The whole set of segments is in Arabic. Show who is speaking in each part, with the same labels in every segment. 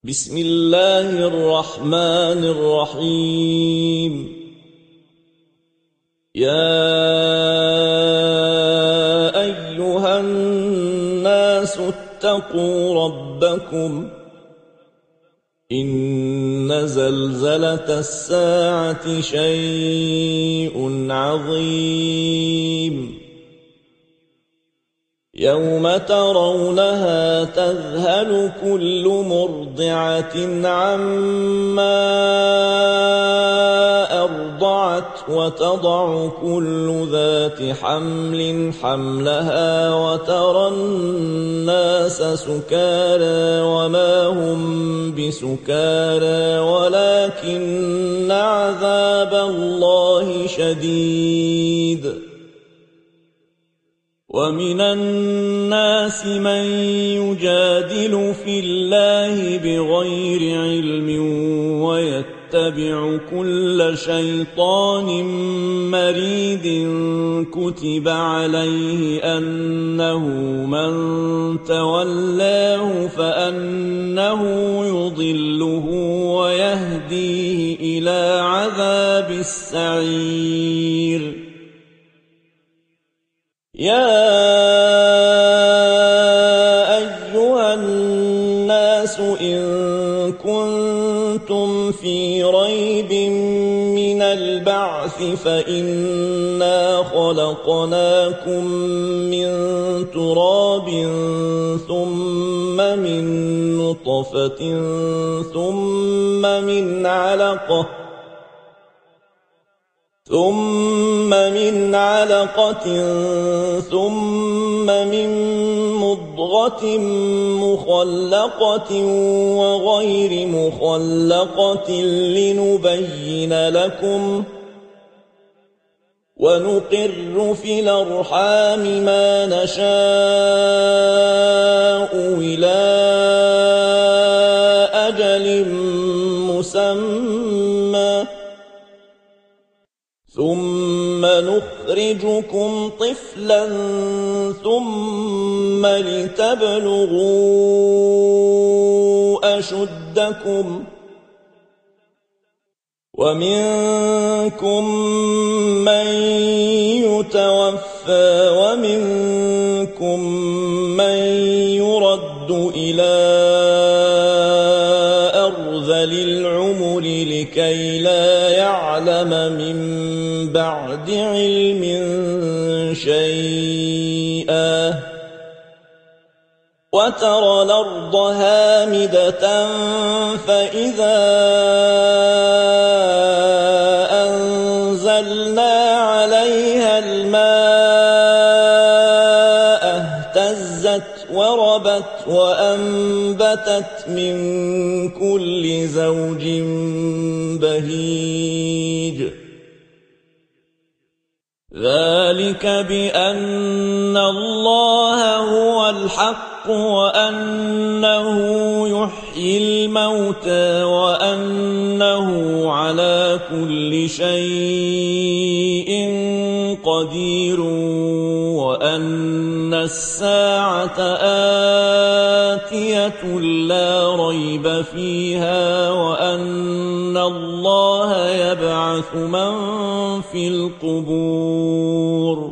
Speaker 1: بسم الله الرحمن الرحيم. يا أيها الناس اتقوا ربكم إن زلزلة الساعة شيء عظيم يوم ترونها تذهل كل مرضعة عما أرضعت وتضع كل ذات حمل حملها وترى الناس سكارى وما هم بسكارى ولكن عذاب الله شديد. ومن الناس من يجادل في الله بغير علم ويتبع كل شيطان مريد كتب عليه أنه من تولاه فأنه يضله ويهديه إلى عذاب السعير. يا أيها الناس إن كنتم في ريب من البعث فإنا خلقناكم من تراب ثم من نطفة ثم من علقة ثم من مضغة مخلقة وغير مخلقة لنبين لكم ونقر في الأرحام ما نشاء إلى أجل مسمى ثم نخرجكم طفلا ثم لتبلغوا أشدكم ومنكم من يتوفى ومنكم من يرد إلى أرذل العمر لكي لا يعلم من بعد علم شيئا وترى الأرض هامدة فإذا أنزلنا عليها الماء اهتزت وربت وأنبتت من كل زوج بهيج. ذلك بأن الله هو الحق وأنه يحيي الموتى وأنه على كل شيء قدير وأن الساعة آتية لا ريب فيها وأن الله يبعث من في القبور.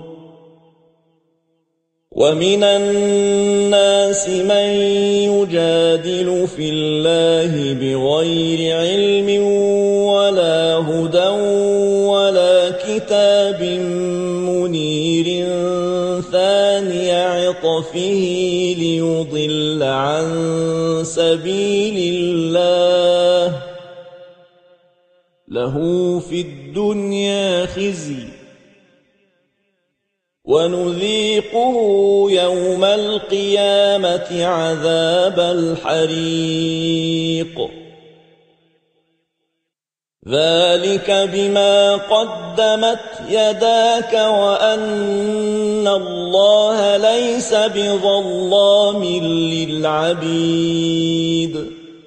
Speaker 1: ومن الناس من يجادل في الله بغير علم ولا هدى ولا كتاب منير ثاني عطفه ليضل عن سبيل الله له في الدنيا خزي ونذيقه يوم القيامة عذاب الحريق. ذلك بما قدمت يداك وأن الله ليس بظلام للعبيد.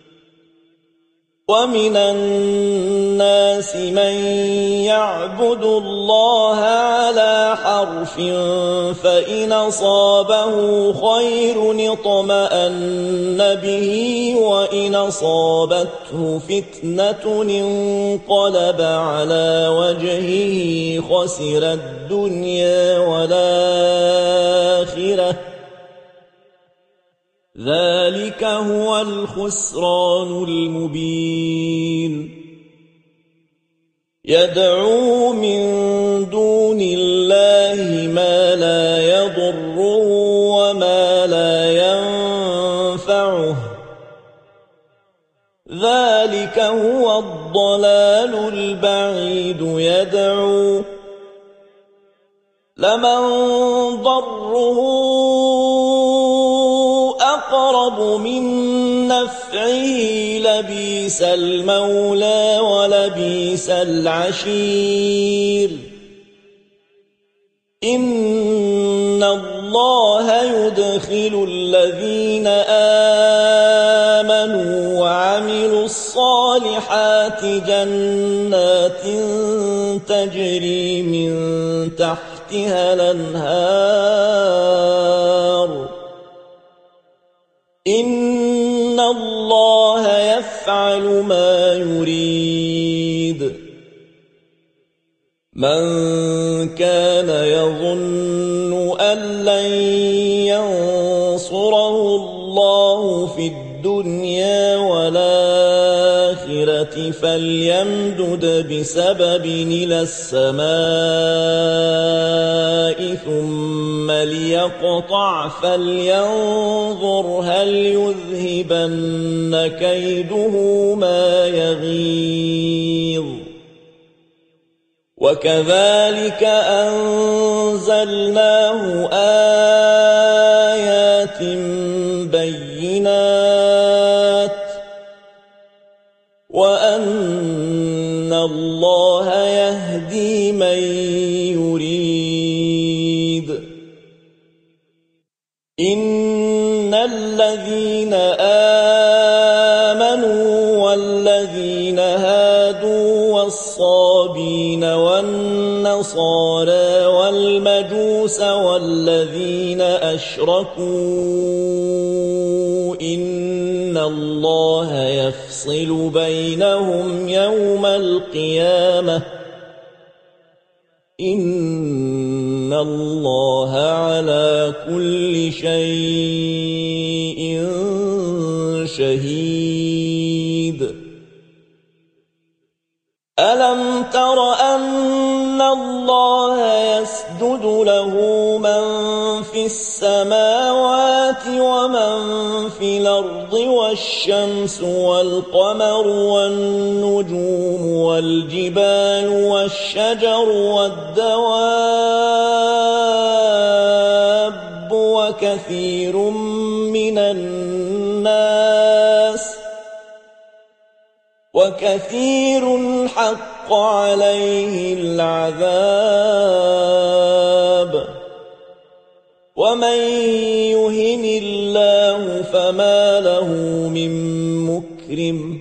Speaker 1: ومن الناس من يعبد الله على حرف فإن أصابه خير اطمأن به وإن أصابته فتنة انقلب على وجهه خسر الدنيا والآخرة ذلك هو الخسران المبين يدعو من دون الله ما لا يضره وما لا ينفعه ذلك هو الضلال البعيد يدعو لمن ضره أقرب من نفعه لبئس المولى ولبئس العشير إن الله يدخل الذين آمنوا وعملوا الصالحات جنات تجري من تحتها الأنهار إن الله يفعل ما يريد من كان يظن أن لن ينصره الله في الدنيا والآخرة فليمدد بسبب إلى السماء ثم ليقطع فلينظر هل يذهبن كيده ما يغيظ وكذلك أنزلناه آيات بينات وأن الله يهدي من يريد إن الذين آمنوا والذين هادوا والصابين والنصارى والمجوس والذين أشركوا إن الله يفصل بينهم يوم القيامة إن الله على كل شيء شهيد ألم تر أن الله يسجد له من في السماوات ومن في الأرض والشمس والقمر والنجوم والجبال والشجر والدواب وكثير من الناس وكثير حق عليه العذاب ومن يهن الله فما له من مكرم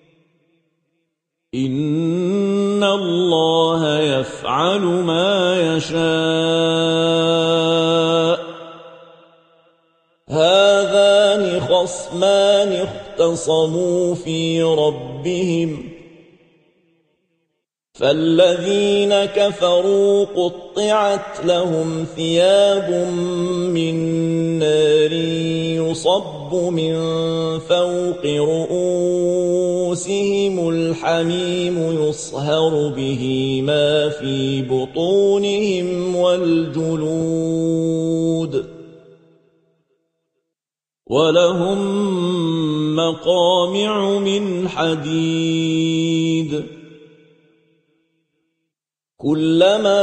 Speaker 1: إن الله يفعل ما يشاء هذان خصمان اختصموا في ربهم فالذين كفروا قطعت لهم ثياب من نار يصب من فوق رؤوسهم الحميم يصهر به ما في بطونهم والجلود ولهم مقامع من حديد كلما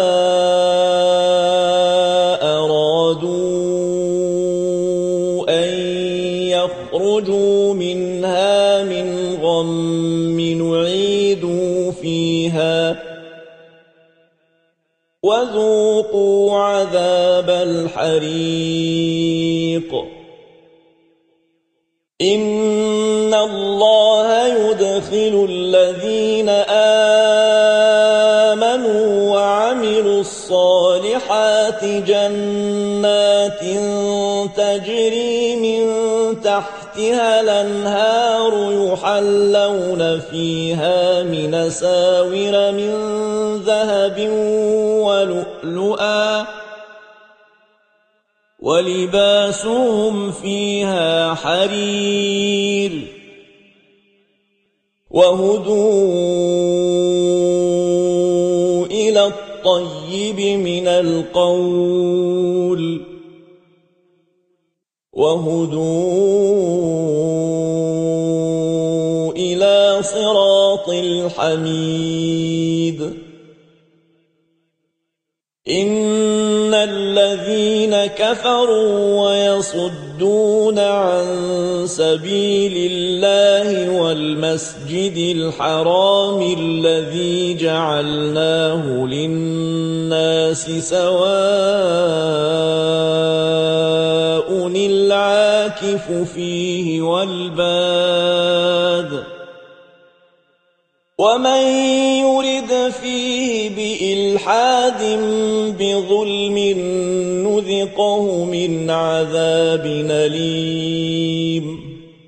Speaker 1: أرادوا أن يخرجوا منها من غم نعيدوا فيها وذوقوا عذاب الحريق إن الله يدخل الذين آمنوا وعملوا الصالحات تحتها الأنهار يحلون فيها من أساور من ذهب ولؤلؤا ولباسهم فيها حرير وهدوا إلى الطيب من القول وهدوا إلى صراط الحميد إن الذين كفروا ويصدون عن سبيل الله والمسجد الحرام الذي جعلناه للناس سواء العاكف فيه والباد ومن يرد فيه بإلحاد بظلم نذقه من عذاب أليم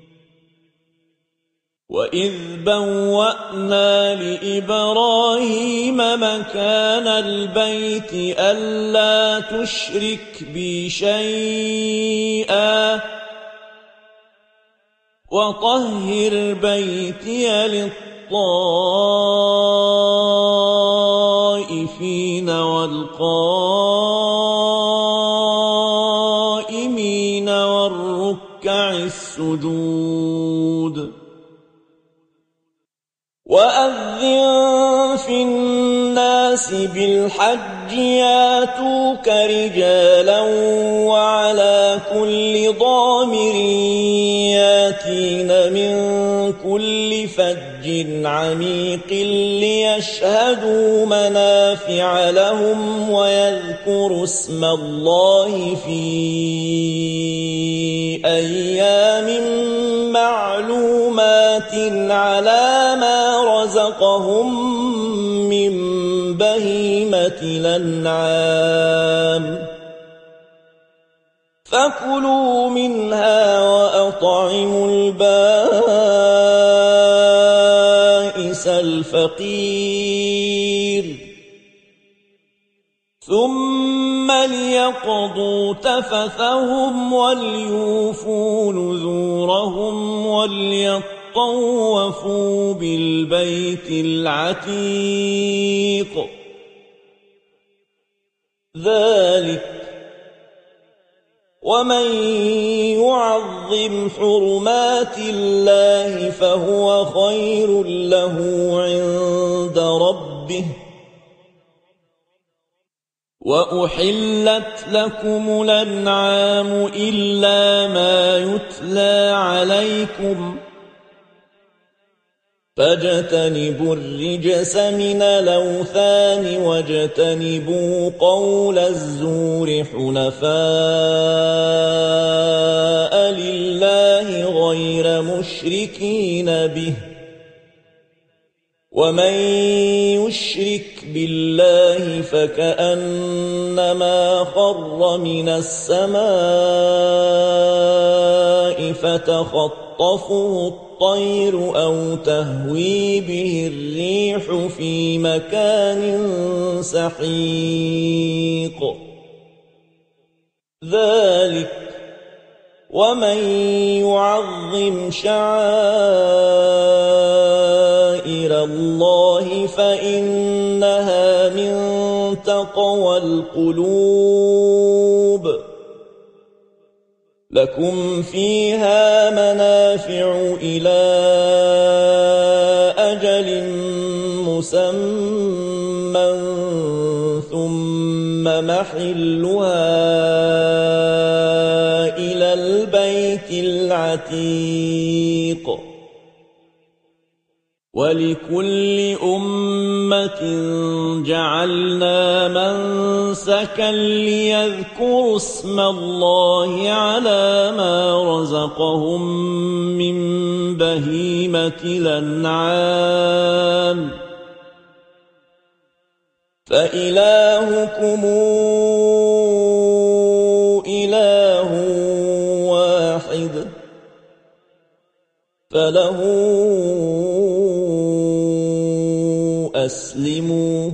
Speaker 1: وإذ بوأنا لإبراهيم مكان البيت ألا تشرك بي شيئا وطهر بيتي للطائفين والقائمين والركع السجود وأذن في الناس بالحج ياتوك رجالا وعلى كل ضامر ياتين من كل فج عميق ليشهدوا منافع لهم ويذكروا اسم الله في أيام معلومات على ما رزقهم من بهيمة الأنعام فكلوا منها وأطعموا البائس الفقير ثم ليقضوا تفثهم وليوفوا نذورهم وليطوفوا بالبيت العتيق ذلك ومن يعظم حرمات الله فهو خير له عند ربه وأحلت لكم الأنعام إلا ما يتلى عليكم فاجتنبوا الرجس من الأوثان واجتنبوا قول الزور حنفاء لله غير مشركين به ومن يشرك بالله فكأنما خر من السماء فتخطفه الطير أو تهوي به الريح في مكان سحيق ذلك ومن يعظم شعائر الله فإنها من تقوى القلوب لكم فيها منافع إلى أجل مسمى ثم محلها إلى البيت العتيق ولكل أمة جعلنا منسكا ليذكروا اسم الله على ما رزقهم من بهيمة الأنعام فإلهكم إله واحد فله أسلموا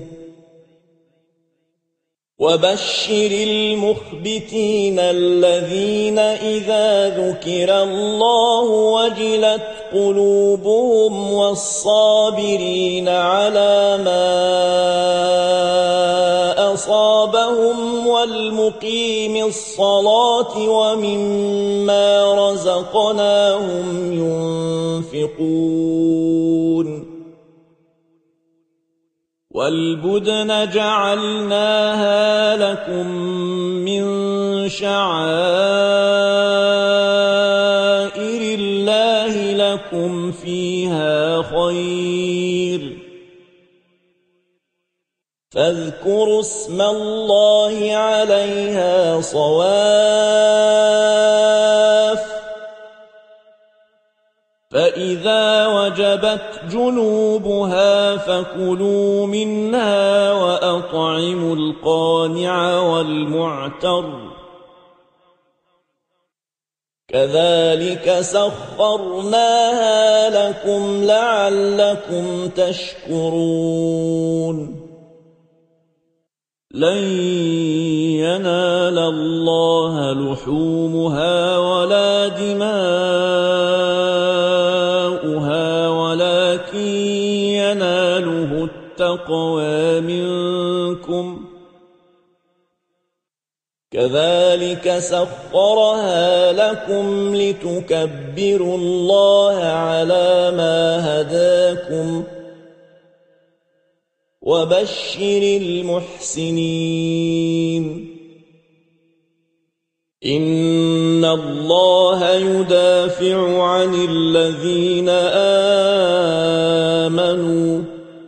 Speaker 1: وبشر المخبتين الذين إذا ذكر الله وجلت قلوبهم والصابرين على ما أصابهم والمقيم الصلاة ومما رزقناهم ينفقون والبدن جعلناها لكم من شعائر الله لكم فيها خير فاذكروا اسم الله عليها صواف فإذا وجبت جنوبها فكلوا منها وأطعموا القانع والمعتر كذلك سخرناها لكم لعلكم تشكرون لن ينال الله لحومها ولا دماؤها ولكن يناله التقوى منكم كذلك سخرها لكم لتكبروا الله على ما هداكم وبشر المحسنين إن الله يدافع عن الذين آمنوا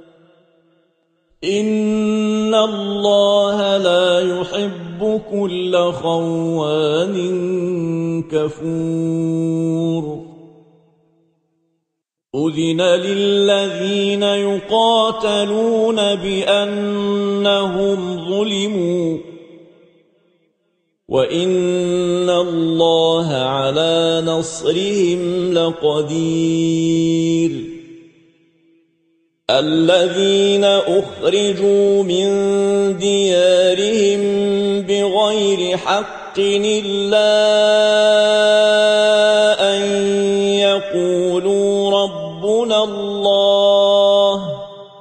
Speaker 1: إن الله لا يحب كل خوان كفور أذن للذين يقاتلون بأنهم ظلموا وإن الله على نصرهم لقدير الذين أخرجوا من ديارهم بغير حق إلا أن يقولوا ربنا الله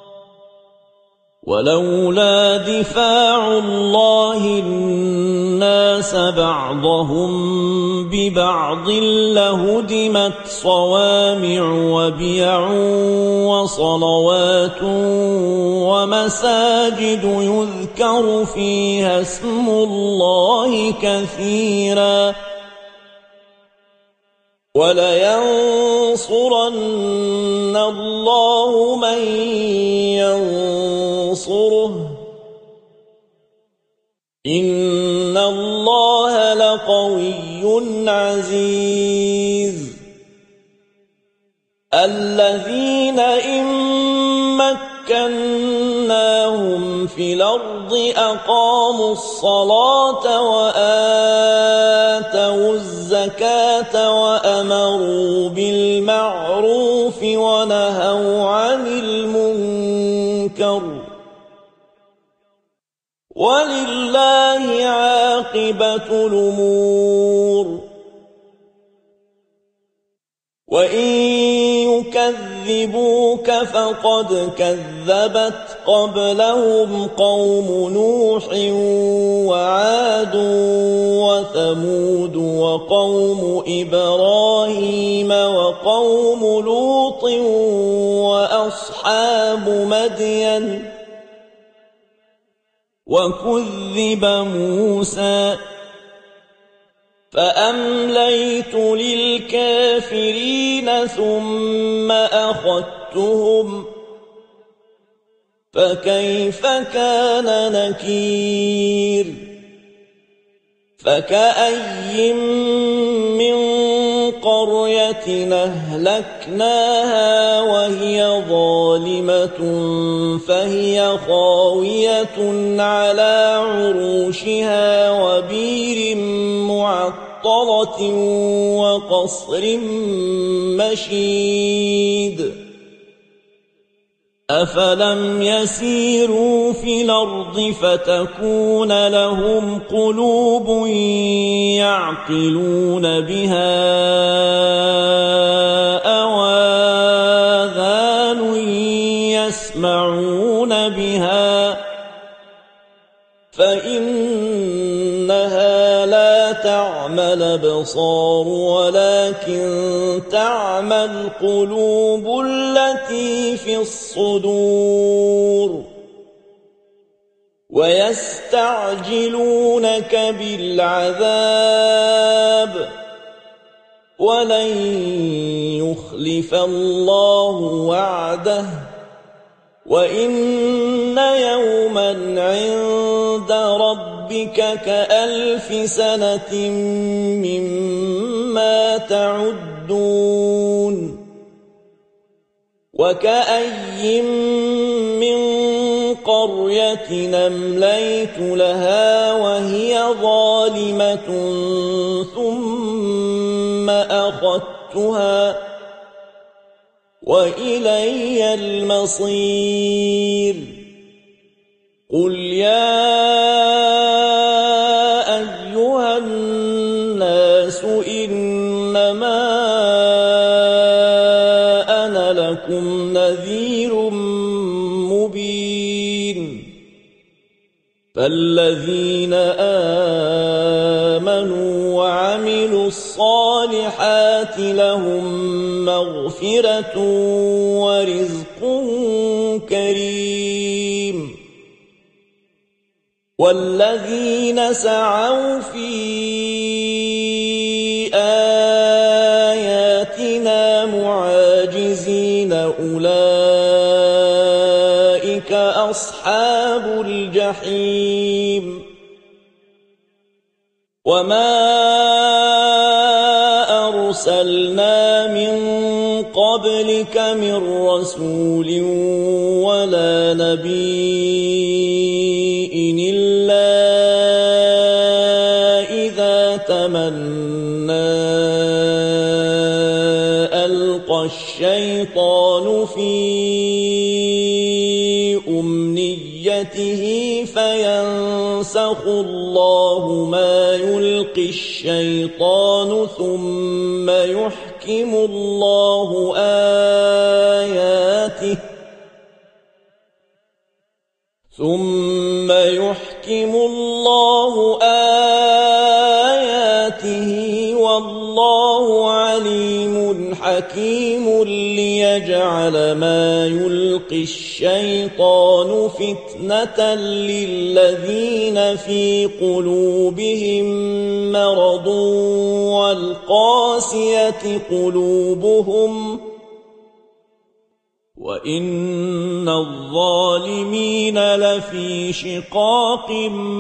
Speaker 1: ولولا دفاع الله الناس بعضهم ببعض لهدمت صوامع وبيع وصلوات ومساجد يذكر فيها اسم الله كثيرا ولينصرن الله من ينصره إن الله لقوي عزيز الذين إن مكناهم في الأرض أقاموا الصلاة وآتوا الزكاة وأمروا بالمعروف ونهوا عن المنكر ولله عاقبة الأمور وإن يكذبوك فقد كذبت قبلهم قوم نوح وعاد وثمود وقوم إبراهيم وقوم لوط وأصحاب مدين وكذب موسى فأمليت للكافرين ثم أخذتهم فكيف كان نكير فكأي من قرية أهلكناها وهي ظالمة فهي خاوية على عروشها وبير معطلة مخمصة وقصر مشيد أفلم يسيروا في الأرض فتكون لهم قلوب يعقلون بها أو آذان يسمعون بها فإنها لا تعمى الأبصار ولكن تعمى القلوب التي في الصدور ويستعجلونك بالعذاب ولن يخلف الله وعده وإن يوما عند ربك كألف سنة مما تعدون وكأي من قرية أمليت لها وهي ظالمة ثم أخذتها وإلي المصير قل يا أيها الناس إنما أنا لكم نذير مبين فالذين آمنوا وعملوا الصالحات لهم مغفرة ورزق كريم والذين سعوا في آياتنا معاجزين أولئك أصحاب الجحيم وما أرسلنا من قبلك من رسول ولا نبي إلا إذا تمنى ألقى الشيطان في أمنيته فينسخ الله ما يلقي الشيطان ثم يحكم الله آياته والله عليم حكيم ليجعل ما يلقي الشيطان فتنة للذين في قلوبهم مرض والقاسية قلوبهم وإن الظالمين لفي شقاق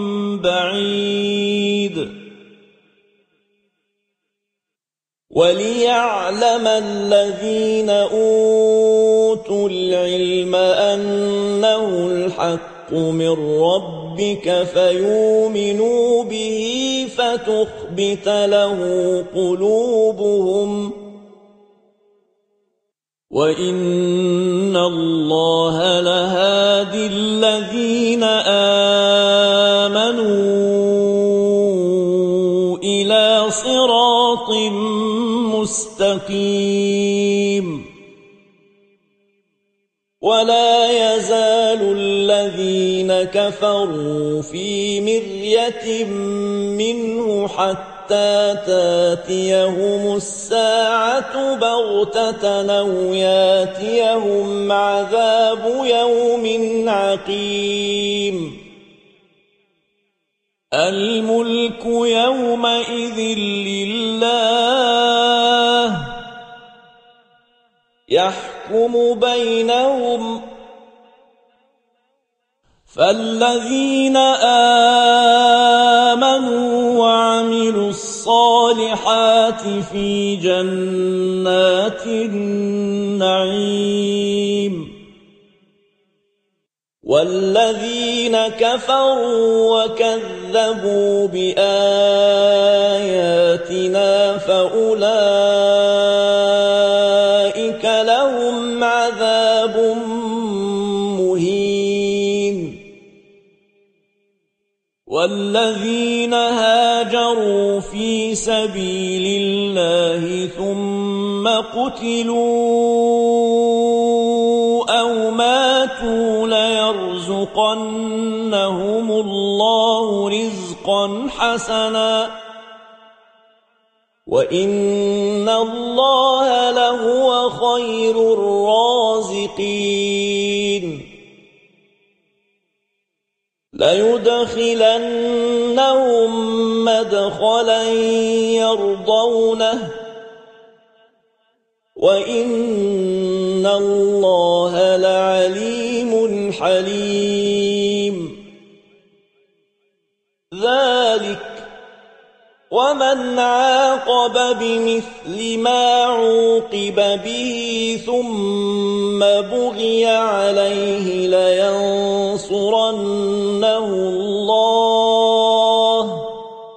Speaker 1: بعيد وليعلم الذين أوتوا العلم أنه الحق من ربك فيؤمنوا به فتخبت له قلوبهم وإن الله لهادي الذين آمنوا إلى صراط مستقيم ولا يزال الذين كفروا في مرية منه حتى تاتيهم الساعة بغتة أو ياتيهم عذاب يوم عقيم الملك يومئذ لله يحكم بينهم فالذين آمنوا وعملوا الصالحات في جنات النعيم والذين كفروا وكذبوا بآياتنا فأولئك لهم عذاب مهين والذين هاجروا في سبيل الله ثم قتلوا أو ماتوا ليرزقنهم الله رزقا حسنا وإن الله لهو خير الرازقين ليدخلنهم مدخلا يرضونه وإن الله لعليم حليم ذلك ومن عاقب بمثل ما عوقب به ثم بغي عليه لينصرنه الله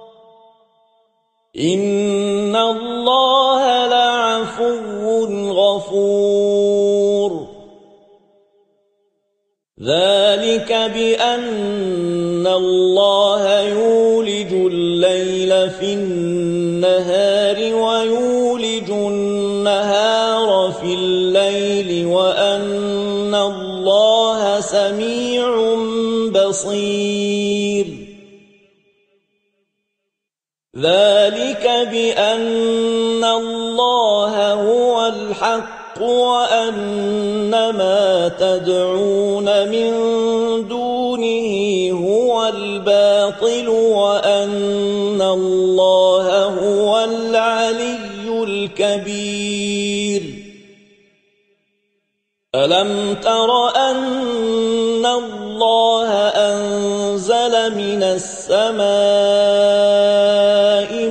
Speaker 1: إن الله لعفو غفور ذلك بأن الله يولج الليل في النهار ويولج النهار في الليل وأن الله سميع بصير ذلك بأن الله هو الحق وأن ما تدعون من دونه هو الباطل وأن الله هو العلي الكبير ألم تر أن الله أنزل من السماء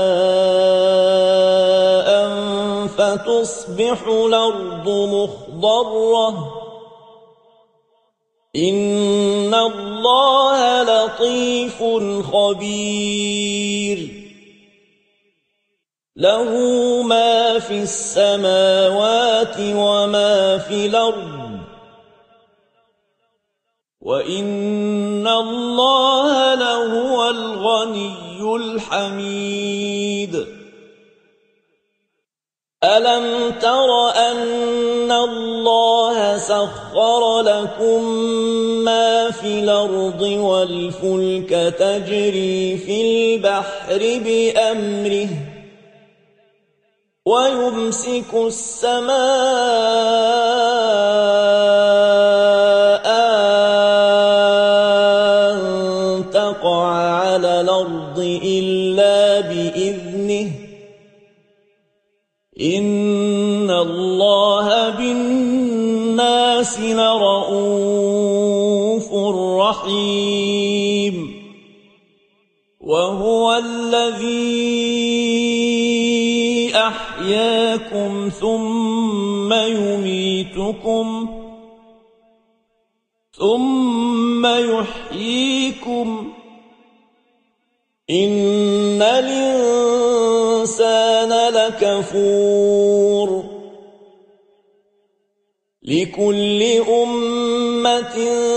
Speaker 1: ماء فتصبح الأرض مخضرة إن الله لطيف خبير له ما في السماوات وما في الأرض وإن الله لهو الغني الحميد ألم تر أن الله سخر لكم ما في الأرض والفلك تجري في البحر بأمره ويمسك السماء أن تقع على الأرض إلا بإذنه إن الله بالناس لرءوف رحيم وهو الذي أحياكم ثم يميتكم ثم يحييكم إن الإنسان لكفور لكل أمة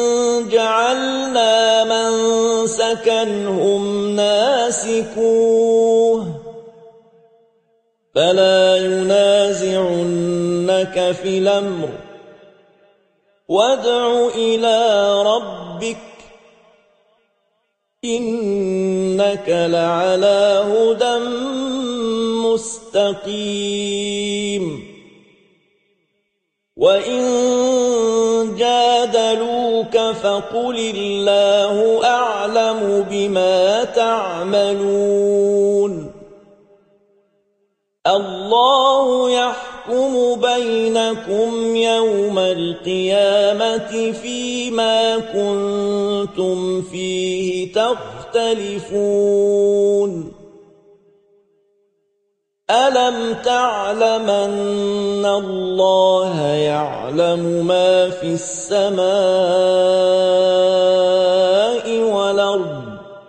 Speaker 1: جعلنا منسكا هم ناسكوه فلا ينازعنك في الأمر وادع إلى ربك إنك لعلى هدى مستقيم وإن جادلوك فقل الله أعلم بما تعملون الله يحكم بينكم يوم القيامة فيما كنتم فيه تختلفون ألم تعلم أن الله يعلم ما في السماء والأرض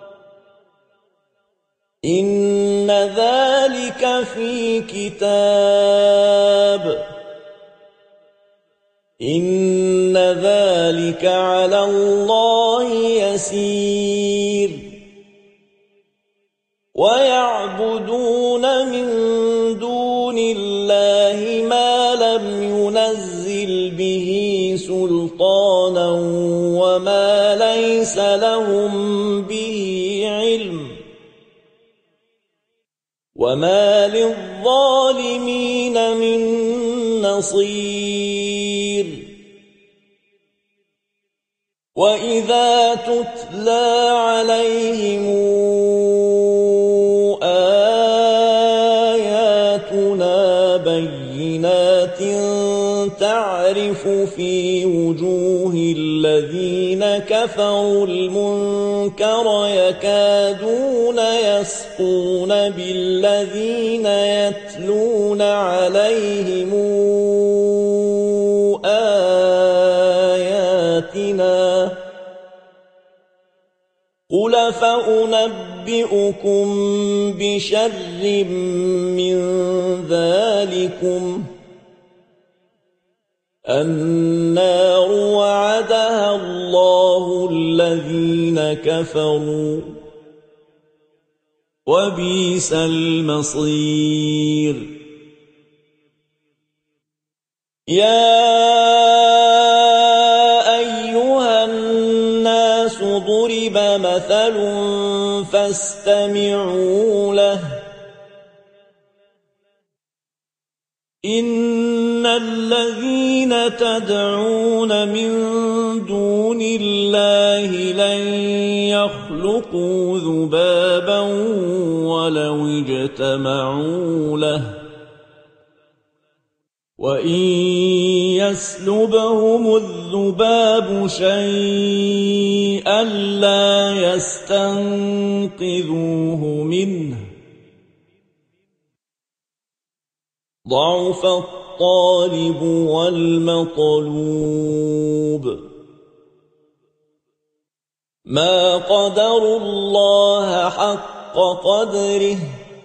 Speaker 1: إن ذلك في كتاب إن ذلك على الله يسير ويعبدون من دون الله ما لم ينزل به سلطانا وما ليس لهم به علم وما للظالمين من نصير وإذا تتلى عليهم آياتنا بينات تعرف في وجوه الذين كفروا المنكر يكادون يسقون بالذين يتلون عليهم آياتنا قل فأنبئكم بشر من ذلكم النار وعدها الله الذين كفروا وبئس المصير يا أيها الناس ضرب مثل فاستمعوا له إن الذين تدعون من دون الله لن يخلقوا ذبابا ولو اجتمعوا له وإن يسلبهم الذباب شيئا لا يستنقذوه منه ضعف الطالب والمطلوب ما قدروا الله حق قدره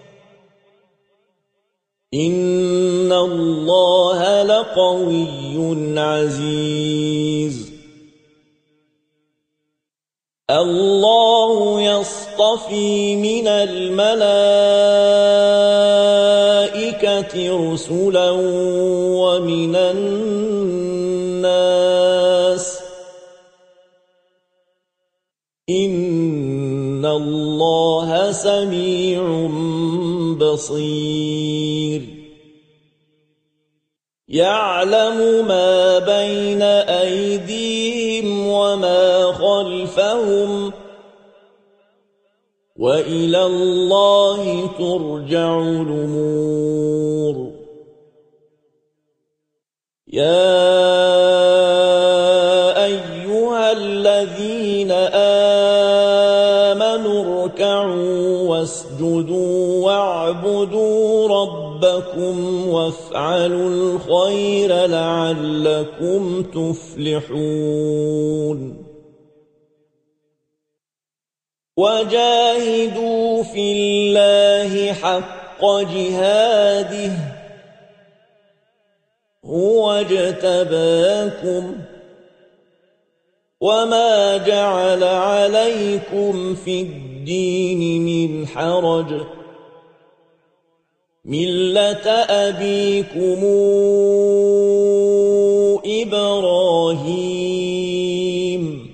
Speaker 1: إن الله لقوي عزيز الله يصطفي من الملائكة رسلا ومن الناس إن الله سميع بصير يعلم ما بين أيديهم وما خلفهم وإلى الله ترجع الأمور يا أيها الذين آمنوا اركعوا واسجدوا واعبدوا ربكم وافعلوا الخير لعلكم تفلحون وجاهدوا في الله حق جهاده هو اجتباكم وما جعل عليكم في الدين من حرج ملة أبيكم إبراهيم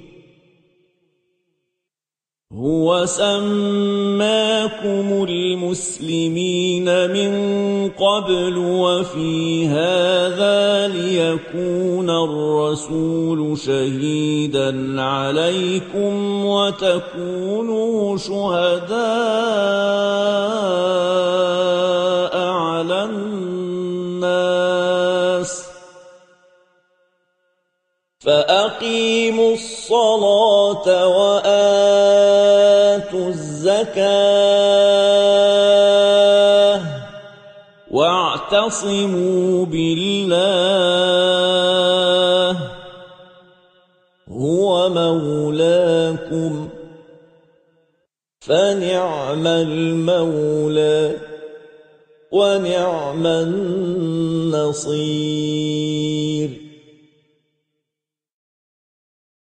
Speaker 1: هو سماكم المسلمين من قبل وفي هذا ليكون الرسول شهيدا عليكم وتكونوا شهداء على الناس فأقيموا الصلاة وآتوا الزكاة واعتصموا بالله هو مولاكم فنعم المولى ونعم النصير